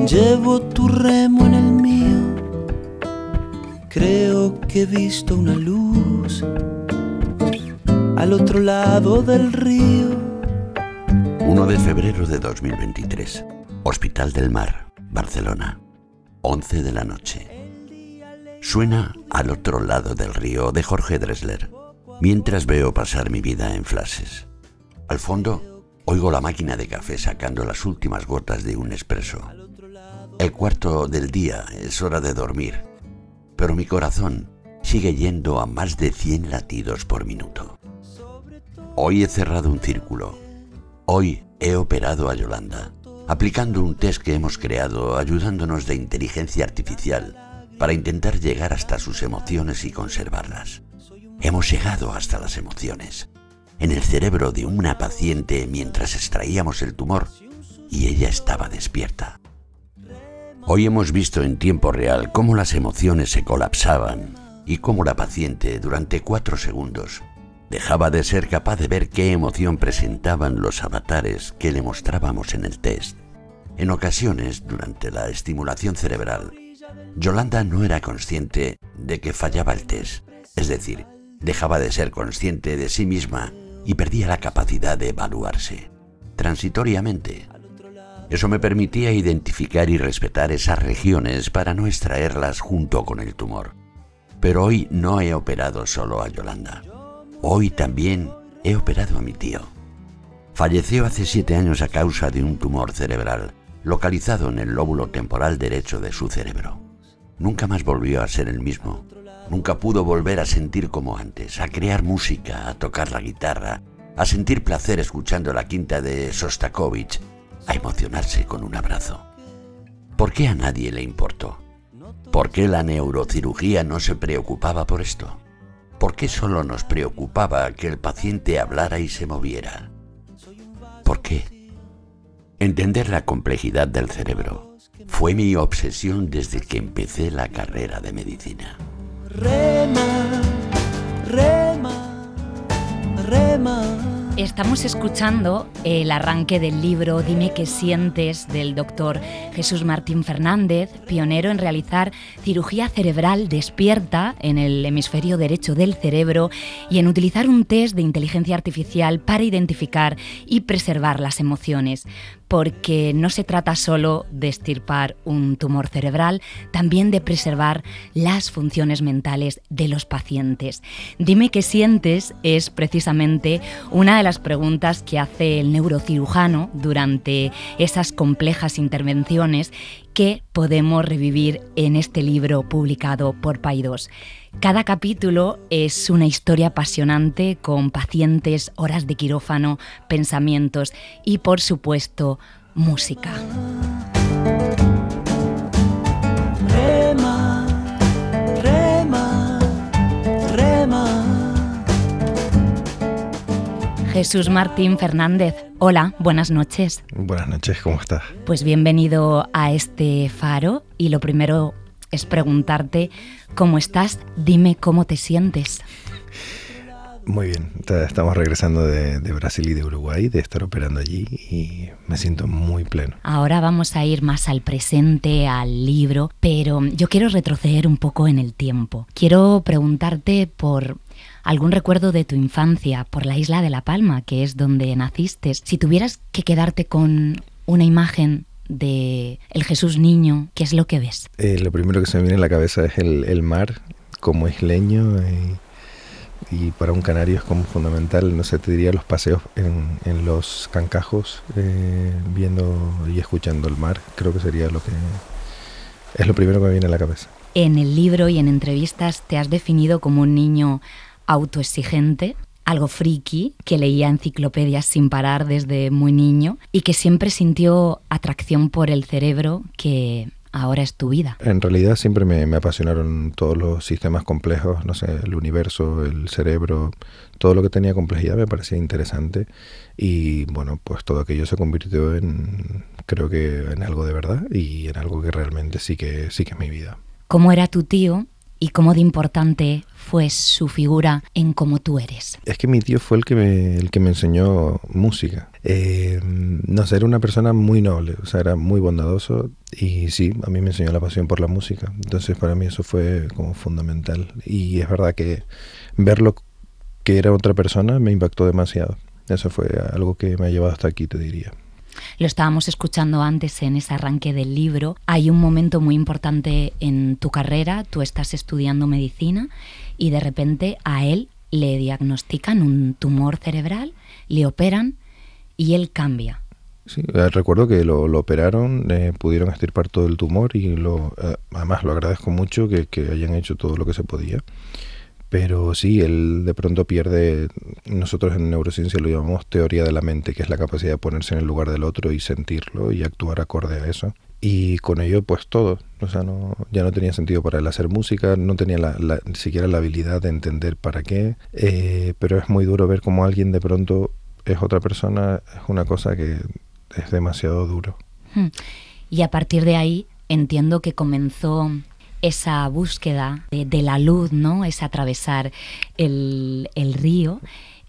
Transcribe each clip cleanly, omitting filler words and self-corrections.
Llevo tu remo en el mío, creo que he visto una luz al otro lado del río. 1 de febrero de 2023, Hospital del Mar, Barcelona, 11 de la noche. Suena Al otro lado del río de Jorge Drexler, mientras veo pasar mi vida en flashes. Al fondo, oigo la máquina de café sacando las últimas gotas de un espresso. El cuarto del día, es hora de dormir, pero mi corazón sigue yendo a más de 100 latidos por minuto. Hoy he cerrado un círculo. Hoy he operado a Yolanda, aplicando un test que hemos creado ayudándonos de inteligencia artificial para intentar llegar hasta sus emociones y conservarlas. Hemos llegado hasta las emociones, en el cerebro de una paciente mientras extraíamos el tumor, y ella estaba despierta. Hoy hemos visto en tiempo real cómo las emociones se colapsaban y cómo la paciente, durante 4 segundos, dejaba de ser capaz de ver qué emoción presentaban los avatares que le mostrábamos en el test. En ocasiones, durante la estimulación cerebral, Yolanda no era consciente de que fallaba el test, es decir, dejaba de ser consciente de sí misma y perdía la capacidad de evaluarse, transitoriamente. Eso me permitía identificar y respetar esas regiones para no extraerlas junto con el tumor. Pero hoy no he operado solo a Yolanda. Hoy también he operado a mi tío. Falleció hace 7 años a causa de un tumor cerebral localizado en el lóbulo temporal derecho de su cerebro. Nunca más volvió a ser el mismo. Nunca pudo volver a sentir como antes, a crear música, a tocar la guitarra, a sentir placer escuchando la quinta de Sostakovich, a emocionarse con un abrazo. ¿Por qué a nadie le importó? ¿Por qué la neurocirugía no se preocupaba por esto? ¿Por qué solo nos preocupaba que el paciente hablara y se moviera? ¿Por qué? Entender la complejidad del cerebro fue mi obsesión desde que empecé la carrera de medicina. Rema, rema, rema. Estamos escuchando el arranque del libro Dime qué sientes, del doctor Jesús Martín Fernández, pionero en realizar cirugía cerebral despierta en el hemisferio derecho del cerebro y en utilizar un test de inteligencia artificial para identificar y preservar las emociones. Porque no se trata solo de extirpar un tumor cerebral, también de preservar las funciones mentales de los pacientes. Dime qué sientes es precisamente una de las preguntas que hace el neurocirujano durante esas complejas intervenciones que podemos revivir en este libro publicado por Paidós. Cada capítulo es una historia apasionante con pacientes, horas de quirófano, pensamientos y, por supuesto, música. Rema, rema, rema. Jesús Martín Fernández, hola, buenas noches. Buenas noches, ¿cómo estás? Pues bienvenido a este faro y lo primero es preguntarte cómo estás, dime cómo te sientes. Muy bien, estamos regresando de Brasil y de Uruguay, de estar operando allí y me siento muy pleno. Ahora vamos a ir más al presente, al libro, pero yo quiero retroceder un poco en el tiempo. Quiero preguntarte por algún recuerdo de tu infancia, por la isla de La Palma, que es donde naciste. Si tuvieras que quedarte con una imagen de el Jesús niño, ¿qué es lo que ves? Lo primero que se me viene a la cabeza es el mar como isleño y para un canario es como fundamental, no sé, te diría los paseos en los cancajos, viendo y escuchando el mar, creo que sería es lo primero que me viene a la cabeza. En el libro y en entrevistas te has definido como un niño autoexigente, algo friki, que leía enciclopedias sin parar desde muy niño y que siempre sintió atracción por el cerebro, que ahora es tu vida. En realidad siempre me apasionaron todos los sistemas complejos, no sé, el universo, el cerebro, todo lo que tenía complejidad me parecía interesante y bueno, pues todo aquello se convirtió creo que en algo de verdad y en algo que realmente sí que es mi vida. ¿Cómo era tu tío y cómo de importante fue su figura en cómo tú eres. Es que mi tío fue el que me enseñó música. No sé, era una persona muy noble, o sea, era muy bondadoso y sí, a mí me enseñó la pasión por la música. Entonces para mí eso fue como fundamental. Y es verdad que verlo que era otra persona me impactó demasiado. Eso fue algo que me ha llevado hasta aquí, te diría. Lo estábamos escuchando antes en ese arranque del libro. Hay un momento muy importante en tu carrera, tú estás estudiando medicina y de repente a él le diagnostican un tumor cerebral, le operan y él cambia. Sí, recuerdo que lo operaron, pudieron extirpar todo el tumor y además lo agradezco mucho que hayan hecho todo lo que se podía. Pero sí, él de pronto pierde, nosotros en neurociencia lo llamamos teoría de la mente, que es la capacidad de ponerse en el lugar del otro y sentirlo y actuar acorde a eso. Y con ello pues todo, o sea, ya no tenía sentido para él hacer música, no tenía ni siquiera la habilidad de entender para qué, pero es muy duro ver cómo alguien de pronto es otra persona, es una cosa que es demasiado duro. Y a partir de ahí entiendo que comenzó esa búsqueda de la luz, ¿no? Es atravesar el río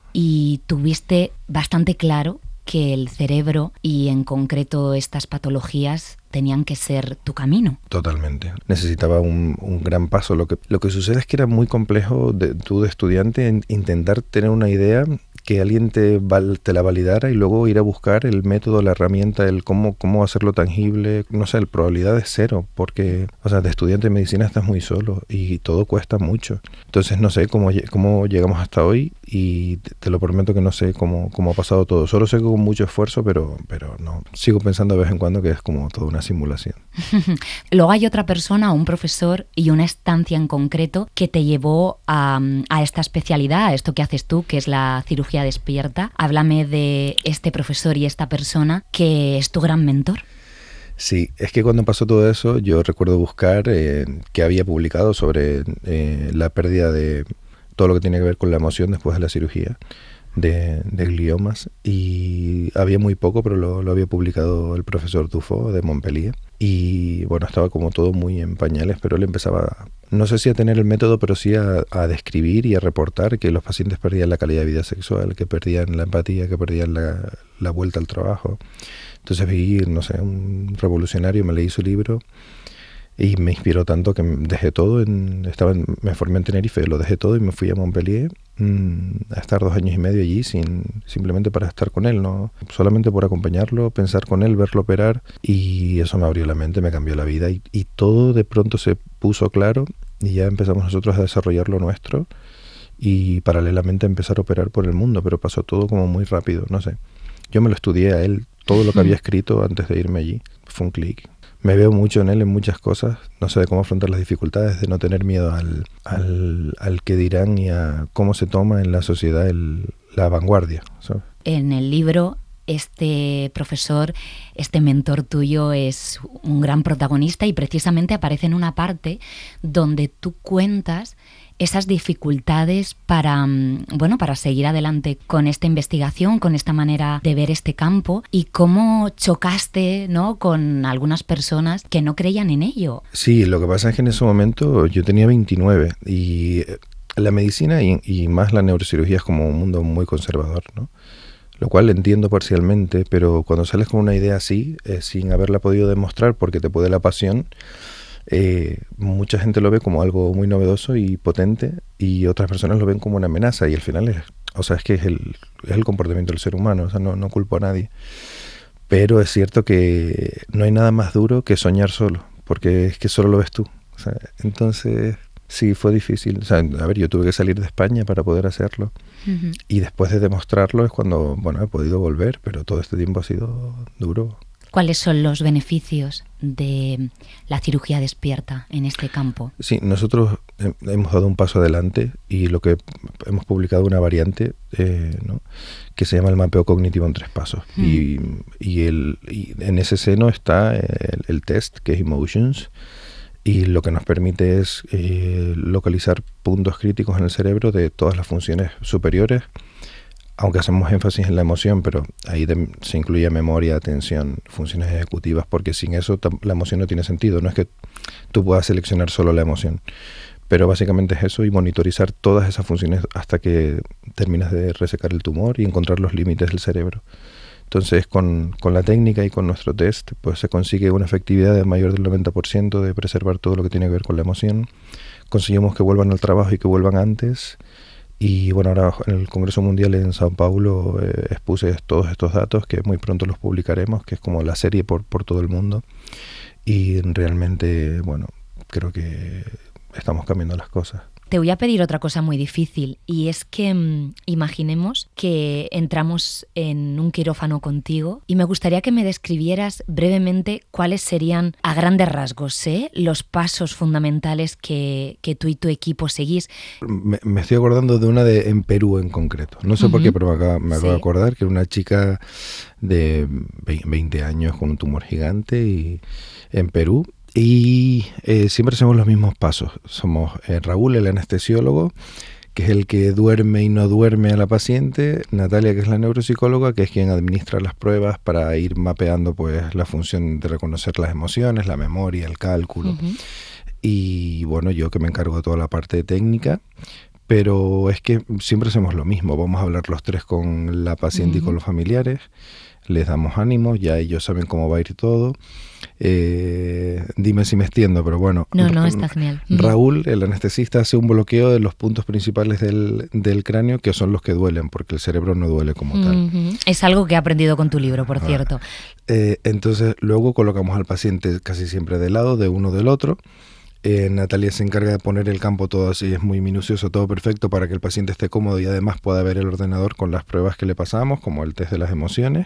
y tuviste bastante claro que el cerebro y en concreto estas patologías tenían que ser tu camino. Totalmente. Necesitaba un gran paso. Lo que sucede es que era muy complejo tú de estudiante intentar tener una idea que alguien te la validara y luego ir a buscar el método, la herramienta, el cómo hacerlo tangible. No sé, la probabilidad es cero, porque, o sea, de estudiante de medicina estás muy solo y todo cuesta mucho. Entonces no sé cómo llegamos hasta hoy y te lo prometo que no sé cómo ha pasado todo. Solo sé que con mucho esfuerzo, pero no. Sigo pensando de vez en cuando que es como toda una simulación. Luego hay otra persona, un profesor y una estancia en concreto que te llevó a esta especialidad, a esto que haces tú, que es la cirugía despierta. Háblame de este profesor y esta persona que es tu gran mentor. Sí, es que cuando pasó todo eso yo recuerdo buscar que había publicado sobre la pérdida de todo lo que tiene que ver con la emoción después de la cirugía de gliomas, y había muy poco, pero lo había publicado el profesor Dufault de Montpellier, y bueno, estaba como todo muy en pañales, pero él empezaba, no sé si a tener el método, pero sí a describir y a reportar que los pacientes perdían la calidad de vida sexual, que perdían la empatía, que perdían la vuelta al trabajo. Entonces vi, no sé, un revolucionario, me leí su libro y me inspiró tanto que dejé todo, me formé en Tenerife, lo dejé todo y me fui a Montpellier a estar 2 años y medio allí simplemente para estar con él, ¿no? Solamente por acompañarlo, pensar con él, verlo operar, y eso me abrió la mente, me cambió la vida y todo de pronto se puso claro y ya empezamos nosotros a desarrollar lo nuestro y paralelamente a empezar a operar por el mundo, pero pasó todo como muy rápido, no sé. Yo me lo estudié a él, todo lo que había escrito antes de irme allí, fue un clic. Me veo mucho en él en muchas cosas, no sé, de cómo afrontar las dificultades, de no tener miedo al que dirán y a cómo se toma en la sociedad la vanguardia, ¿sabes? En el libro, este profesor, este mentor tuyo es un gran protagonista y precisamente aparece en una parte donde tú cuentas esas dificultades para seguir adelante con esta investigación, con esta manera de ver este campo, y cómo chocaste, ¿no?, con algunas personas que no creían en ello. Sí, lo que pasa es que en ese momento yo tenía 29 y la medicina y más la neurocirugía es como un mundo muy conservador, ¿no? Lo cual entiendo parcialmente, pero cuando sales con una idea así, sin haberla podido demostrar porque te puede la pasión, mucha gente lo ve como algo muy novedoso y potente y otras personas lo ven como una amenaza, y al final es que es el comportamiento del ser humano, o sea, no culpo a nadie, pero es cierto que no hay nada más duro que soñar solo, porque es que solo lo ves tú, o sea, entonces sí fue difícil, o sea, a ver, yo tuve que salir de España para poder hacerlo. Uh-huh. Y después de demostrarlo es cuando, he podido volver, pero todo este tiempo ha sido duro. ¿Cuáles son los beneficios de la cirugía despierta en este campo? Sí, nosotros hemos dado un paso adelante y lo que hemos publicado una variante, ¿no?, que se llama el mapeo cognitivo en 3 pasos. Y en ese seno está el test, que es Emotions, y lo que nos permite es localizar puntos críticos en el cerebro de todas las funciones superiores, aunque hacemos énfasis en la emoción, pero ahí se incluye memoria, atención, funciones ejecutivas, porque sin eso la emoción no tiene sentido. No es que tú puedas seleccionar solo la emoción, pero básicamente es eso, y monitorizar todas esas funciones hasta que terminas de resecar el tumor y encontrar los límites del cerebro. Entonces, con la técnica y con nuestro test, pues se consigue una efectividad de mayor del 90% de preservar todo lo que tiene que ver con la emoción. Conseguimos que vuelvan al trabajo y que vuelvan antes. Y bueno, ahora en el Congreso Mundial en Sao Paulo expuse todos estos datos que muy pronto los publicaremos, que es como la serie por todo el mundo. Y realmente, bueno, creo que estamos cambiando las cosas. Te voy a pedir otra cosa muy difícil, y es que imaginemos que entramos en un quirófano contigo y me gustaría que me describieras brevemente cuáles serían, a grandes rasgos, los pasos fundamentales que tú y tu equipo seguís. Me estoy acordando de una en Perú en concreto. No sé por qué, pero me acabo de acordar que era una chica de 20 años con un tumor gigante y en Perú. Y siempre hacemos los mismos pasos. Somos Raúl, el anestesiólogo, que es el que duerme y no duerme a la paciente, Natalia, que es la neuropsicóloga, que es quien administra las pruebas para ir mapeando pues la función de reconocer las emociones, la memoria, el cálculo. Y bueno, yo que me encargo de toda la parte técnica, pero es que siempre hacemos lo mismo. Vamos a hablar los tres con la paciente y con los familiares, les damos ánimos, ya ellos saben cómo va a ir todo. Dime si me extiendo, pero bueno. No, está genial. Raúl, el anestesista, hace un bloqueo de los puntos principales del cráneo, que son los que duelen, porque el cerebro no duele como tal. Es algo que he aprendido con tu libro, por cierto. Entonces, luego colocamos al paciente casi siempre de lado, de uno del otro. Natalia se encarga de poner el campo todo así, es muy minucioso, todo perfecto para que el paciente esté cómodo y además pueda ver el ordenador con las pruebas que le pasamos, como el test de las emociones.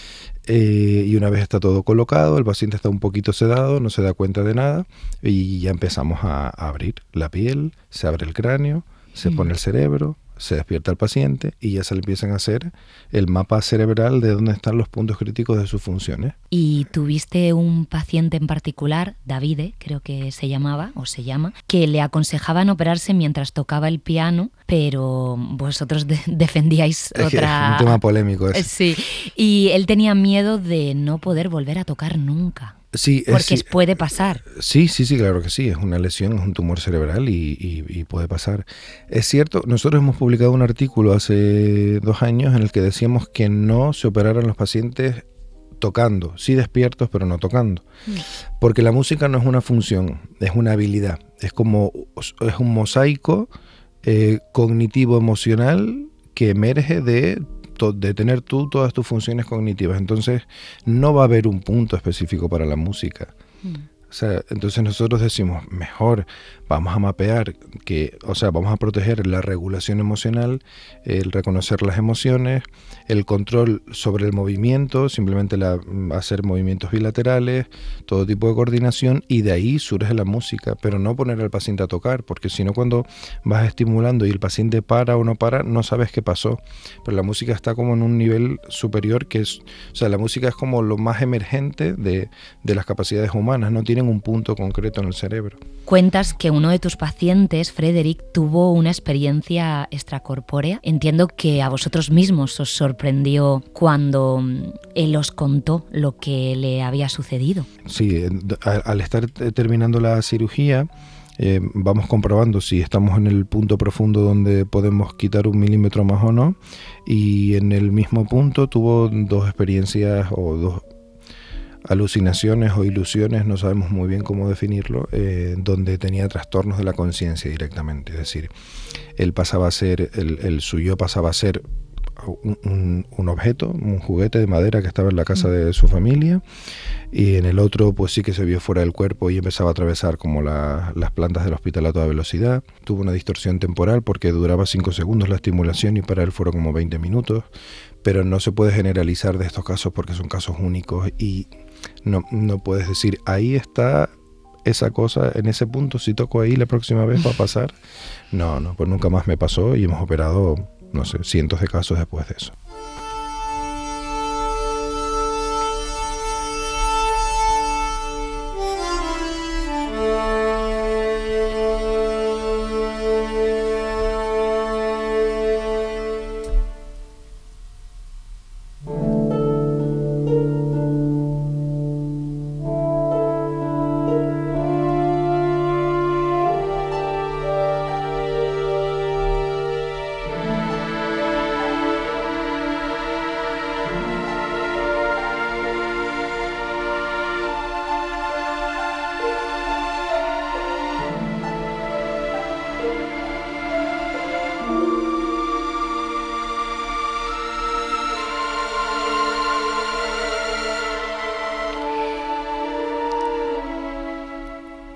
Y una vez está todo colocado, el paciente está un poquito sedado, no se da cuenta de nada y ya empezamos a abrir la piel, se abre el cráneo, se pone el cerebro, se despierta el paciente y ya se le empiezan a hacer el mapa cerebral de dónde están los puntos críticos de sus funciones. Y tuviste un paciente en particular, Davide, creo que se llamaba o se llama, que le aconsejaban operarse mientras tocaba el piano, pero vosotros defendíais otra... Es un tema polémico ese. Sí, y él tenía miedo de no poder volver a tocar nunca. Sí, porque puede pasar. Sí, claro que sí. Es una lesión, es un tumor cerebral y puede pasar. Es cierto, nosotros hemos publicado un artículo hace 2 años en el que decíamos que no se operaran los pacientes tocando, sí despiertos, pero no tocando. Porque la música no es una función, es una habilidad. Es un mosaico cognitivo-emocional que emerge de tener todas tus funciones cognitivas. Entonces no va a haber un punto específico para la música. O sea, entonces nosotros decimos, mejor vamos a mapear, vamos a proteger la regulación emocional, el reconocer las emociones, el control sobre el movimiento, simplemente hacer movimientos bilaterales, todo tipo de coordinación, y de ahí surge la música, pero no poner al paciente a tocar, porque si no, cuando vas estimulando y el paciente para o no para, no sabes qué pasó. Pero la música está como en un nivel superior, la música es como lo más emergente de las capacidades humanas, no tienen un punto concreto en el cerebro. Cuentas que uno de tus pacientes, Frederick, tuvo una experiencia extracorpórea. Entiendo que a vosotros mismos os sorprendió cuando él os contó lo que le había sucedido. Sí, al estar terminando la cirugía, vamos comprobando si estamos en el punto profundo donde podemos quitar 1 milímetro más o no, y en el mismo punto tuvo 2 experiencias o 2 alucinaciones o ilusiones, no sabemos muy bien cómo definirlo, donde tenía trastornos de la conciencia directamente. Es decir, él pasaba a ser, el suyo pasaba a ser un objeto, un juguete de madera que estaba en la casa de su familia, y en el otro pues sí que se vio fuera del cuerpo y empezaba a atravesar como las plantas del hospital a toda velocidad. Tuvo una distorsión temporal porque duraba 5 segundos la estimulación y para él fueron como 20 minutos, pero no se puede generalizar de estos casos porque son casos únicos y no puedes decir, ahí está esa cosa, en ese punto, si toco ahí la próxima vez va a pasar. No, pues nunca más me pasó y hemos operado, no sé, cientos de casos después de eso.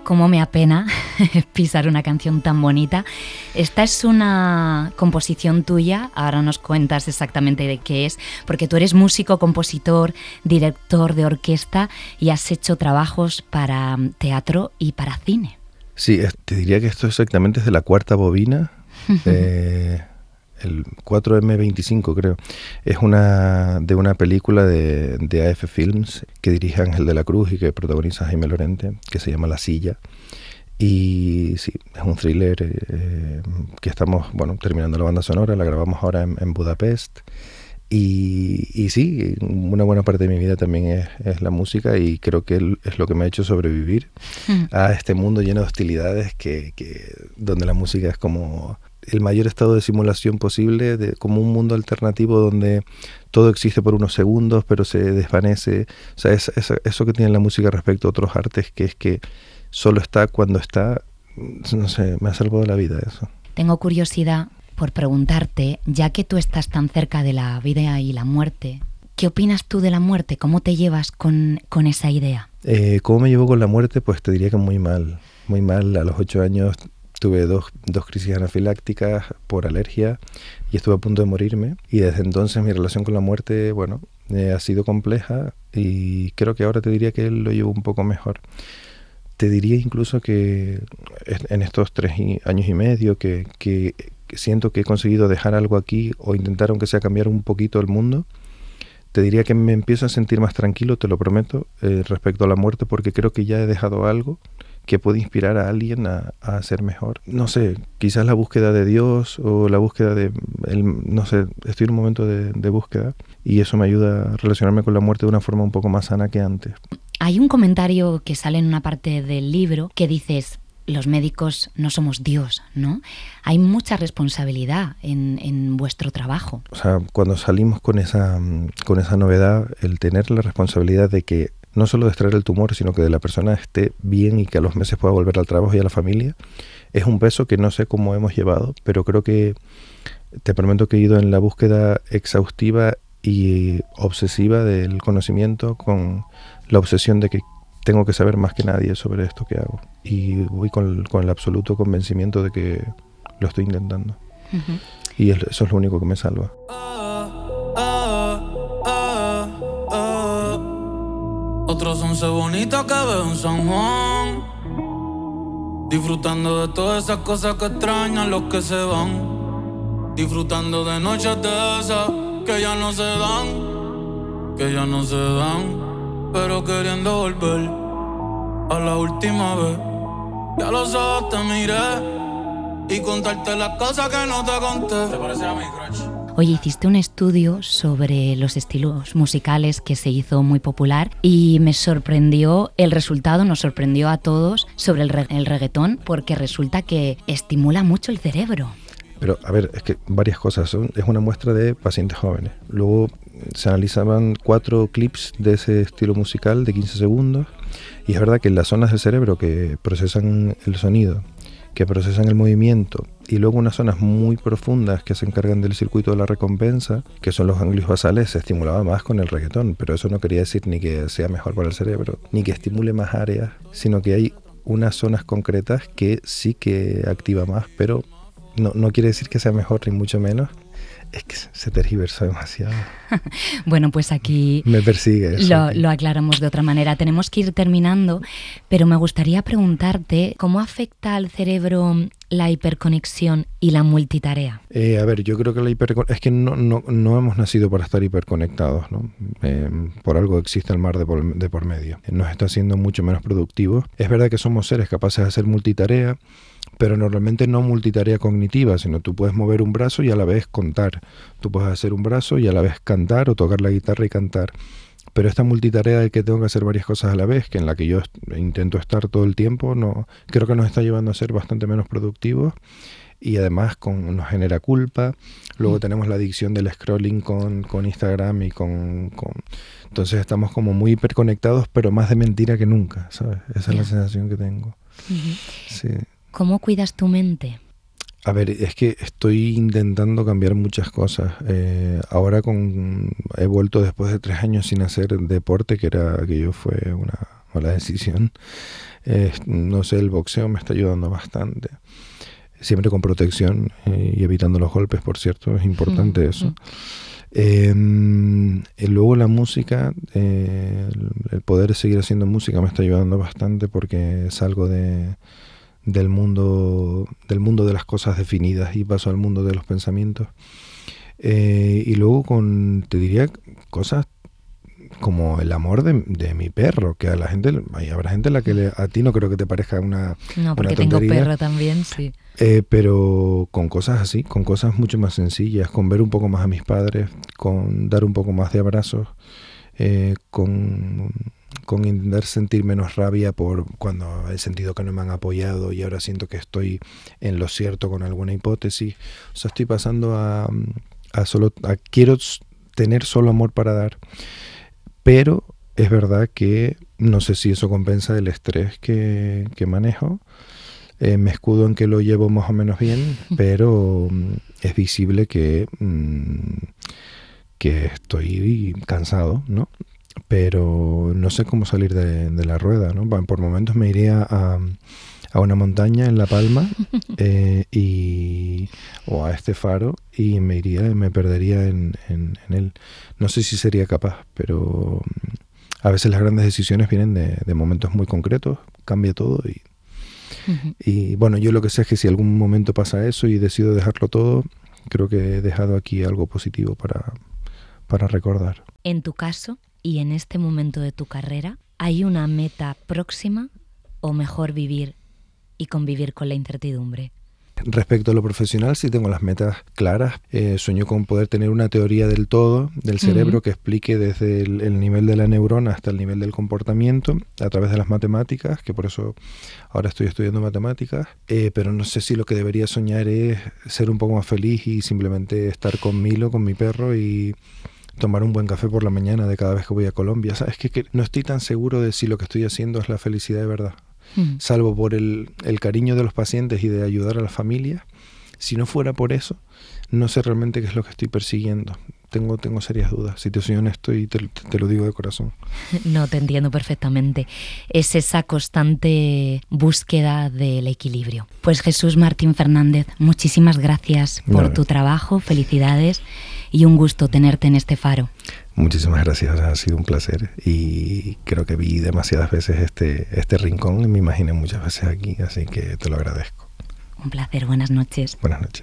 cómo me apena pisar una canción tan bonita. Esta es una composición tuya, ahora nos cuentas exactamente de qué es, porque tú eres músico, compositor, director de orquesta y has hecho trabajos para teatro y para cine. Sí, te diría que esto exactamente es de la cuarta bobina, el 4M25 creo. Es de una película de AF Films que dirige Ángel de la Cruz y que protagoniza Jaime Lorente, que se llama La Silla. Y sí, es un thriller que estamos terminando la banda sonora, la grabamos ahora en Budapest. Y sí, una buena parte de mi vida también es la música, y creo que es lo que me ha hecho sobrevivir a este mundo lleno de hostilidades donde la música es como el mayor estado de simulación posible, como un mundo alternativo donde todo existe por unos segundos pero se desvanece. O sea, eso que tiene la música respecto a otros artes, que es que solo está cuando está. No sé, me ha salvado la vida eso. Tengo curiosidad por preguntarte, ya que tú estás tan cerca de la vida y la muerte, ¿qué opinas tú de la muerte? ¿Cómo te llevas con esa idea? ¿Cómo me llevo con la muerte? Pues te diría que muy mal. Muy mal. A los 8 años tuve dos crisis anafilácticas por alergia y estuve a punto de morirme. Y desde entonces mi relación con la muerte, ha sido compleja, y creo que ahora te diría que lo llevo un poco mejor. Te diría incluso que en estos 3 años y medio que siento que he conseguido dejar algo aquí, o intentar aunque sea cambiar un poquito el mundo, te diría que me empiezo a sentir más tranquilo, te lo prometo, respecto a la muerte, porque creo que ya he dejado algo que puede inspirar a alguien a ser mejor. No sé, quizás la búsqueda de Dios o la búsqueda no sé, estoy en un momento de búsqueda, y eso me ayuda a relacionarme con la muerte de una forma un poco más sana que antes. Hay un comentario que sale en una parte del libro que dices: los médicos no somos Dios, ¿no? Hay mucha responsabilidad en vuestro trabajo. O sea, cuando salimos con esa novedad, el tener la responsabilidad de que no solo de extraer el tumor, sino que de la persona esté bien y que a los meses pueda volver al trabajo y a la familia, es un peso que no sé cómo hemos llevado, pero creo que te prometo que he ido en la búsqueda exhaustiva y obsesiva del conocimiento, con la obsesión de que tengo que saber más que nadie sobre esto que hago. Y voy con el absoluto convencimiento de que lo estoy intentando. Uh-huh. Y eso es lo único que me salva. Otros 11 bonitos que veo en San Juan, disfrutando de todas esas cosas que extrañan los que se van, disfrutando de noches de esas que ya no se dan, pero queriendo volver a la última vez. Ya los ojos te miré y contarte las cosas que no te conté. ¿Te parece a mi crush? Oye, hiciste un estudio sobre los estilos musicales que se hizo muy popular, y me sorprendió el resultado, nos sorprendió a todos, sobre el reggaetón, porque resulta que estimula mucho el cerebro. Pero, a ver, es que varias cosas. Es una muestra de pacientes jóvenes. Luego se analizaban 4 clips de ese estilo musical de 15 segundos, y es verdad que en las zonas del cerebro que procesan el sonido, que procesan el movimiento, y luego unas zonas muy profundas que se encargan del circuito de la recompensa, que son los ganglios basales, se estimulaba más con el reggaetón. Pero eso no quería decir ni que sea mejor para el cerebro, ni que estimule más áreas, sino que hay unas zonas concretas que sí que activa más, pero no quiere decir que sea mejor, ni mucho menos. Es que se tergiversó demasiado. Bueno, pues aquí me persigue eso. Lo aclaramos de otra manera. Tenemos que ir terminando, pero me gustaría preguntarte cómo afecta al cerebro la hiperconexión y la multitarea. A ver, yo creo que es que no hemos nacido para estar hiperconectados, ¿no? Por algo existe el mar de por medio. Nos está haciendo mucho menos productivos. Es verdad que somos seres capaces de hacer multitarea, pero normalmente no multitarea cognitiva, sino tú puedes mover un brazo y a la vez contar. Tú puedes hacer un brazo y a la vez cantar, o tocar la guitarra y cantar. Pero esta multitarea de que tengo que hacer varias cosas a la vez, que en la que yo intento estar todo el tiempo, creo que nos está llevando a ser bastante menos productivos, y además nos genera culpa. Luego tenemos la adicción del scrolling con Instagram y entonces estamos como muy hiperconectados, pero más de mentira que nunca, ¿sabes? Esa es la sensación que tengo. Uh-huh. Sí. ¿Cómo cuidas tu mente? A ver, es que estoy intentando cambiar muchas cosas. Ahora he vuelto después de 3 años sin hacer deporte, que fue o la decisión. No sé, el boxeo me está ayudando bastante. Siempre con protección y evitando los golpes, por cierto, es importante eso. Luego la música, el poder seguir haciendo música me está ayudando bastante porque salgo del mundo de las cosas definidas y paso al mundo de los pensamientos. Y luego te diría cosas como el amor de mi perro, que a la gente, habrá gente a la que a ti no creo que te parezca una No, porque tontería, tengo perro también, sí. Pero con cosas así, con cosas mucho más sencillas, con ver un poco más a mis padres, con dar un poco más de abrazos, con intentar sentir menos rabia por cuando he sentido que no me han apoyado y ahora siento que estoy en lo cierto con alguna hipótesis. O sea, estoy pasando a quiero tener solo amor para dar. Pero es verdad que no sé si eso compensa el estrés que manejo. Me escudo en que lo llevo más o menos bien, pero es visible que estoy cansado, ¿no? Pero no sé cómo salir de la rueda, ¿no? Por momentos me iría a una montaña en La Palma o a este faro y me perdería en él. No sé si sería capaz, pero a veces las grandes decisiones vienen de momentos muy concretos, cambia todo y bueno, yo lo que sé es que si algún momento pasa eso y decido dejarlo todo, creo que he dejado aquí algo positivo para recordar. En tu caso y en este momento de tu carrera, ¿hay una meta próxima o mejor vivir y convivir con la incertidumbre? Respecto a lo profesional, sí tengo las metas claras. Sueño con poder tener una teoría del todo, del cerebro, que explique desde el nivel de la neurona hasta el nivel del comportamiento, a través de las matemáticas, que por eso ahora estoy estudiando matemáticas, pero no sé si lo que debería soñar es ser un poco más feliz y simplemente estar con Milo, con mi perro, y tomar un buen café por la mañana de cada vez que voy a Colombia. ¿Sabes? Que no estoy tan seguro de si lo que estoy haciendo es la felicidad de verdad. Salvo por el cariño de los pacientes y de ayudar a las familias. Si no fuera por eso, no sé realmente qué es lo que estoy persiguiendo. Tengo serias dudas, si te soy honesto, y te lo digo de corazón. No, te entiendo perfectamente. Es esa constante búsqueda del equilibrio. Pues Jesús Martín Fernández, muchísimas gracias por tu trabajo, felicidades y un gusto tenerte en este faro. Muchísimas gracias, ha sido un placer y creo que vi demasiadas veces este rincón y me imaginé muchas veces aquí, así que te lo agradezco. Un placer, buenas noches. Buenas noches.